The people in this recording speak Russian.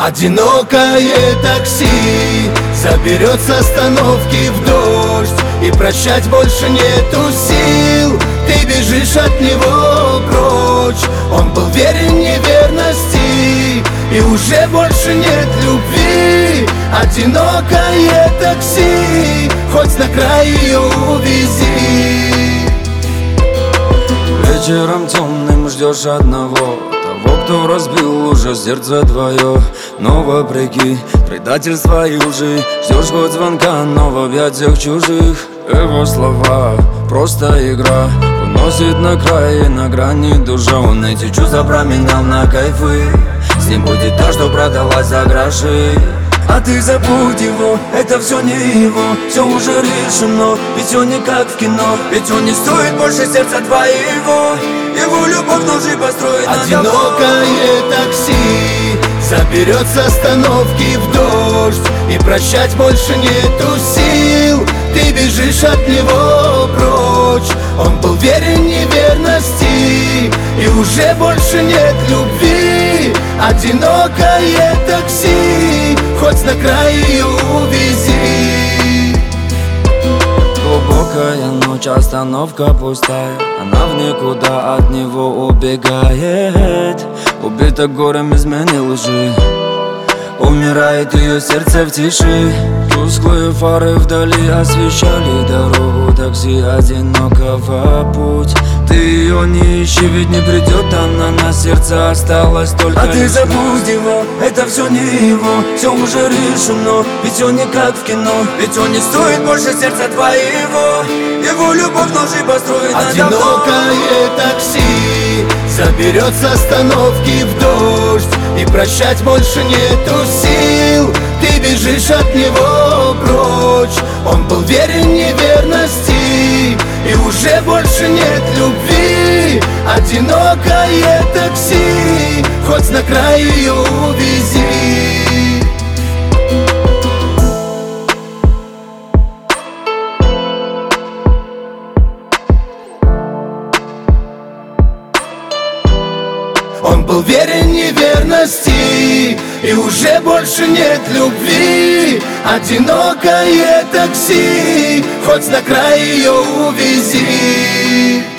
Одинокое такси заберет с остановки в дождь, и прощать больше нету сил. Ты бежишь от него прочь. Он был верен неверности, и уже больше нет любви. Одинокое такси, хоть на край ее увези. Вечером темным ждешь одного, того, кто разбил уже сердце твое. Но вопреки предательства и лжи ждешь хоть звонка, но в объятиях чужих. Его слова просто игра, уносит на край, на грани душа. Он эти чувства променял на кайфы, с ним будет та, что продалась за гроши. А ты забудь его, это все не его, все уже решено. Ведь он не как в кино, ведь он не стоит больше сердца твоего. Его любовь ножи построит. Одинокое такси заберет с остановки в дождь, и прощать больше нету сил. Ты бежишь от него прочь. Он был верен неверности, и уже больше нет любви. Одинокое такси, хоть на край ее увези. Глубокая ночь, остановка пустая, она в никуда от него убегает. Убита горем измены лжи, умирает ее сердце в тиши. Тусклые фары вдали освещали дорогу такси одинокого путь. Ты ее не ищи, ведь не придет она, на сердце осталось только. А ты забудь его, это все не его, все уже решено. Ведь он не как в кино, ведь он не стоит больше сердца твоего. Его любовь ножи построит. Одинокое такси заберет с остановки в дождь, и прощать больше нету сил. Ты бежишь от него прочь. Он был верен неверности, и уже больше нет любви. Одинокое такси, хоть на край ее увези. Он был верен неверности, и уже больше нет любви. Одинокое такси, хоть на край ее увези.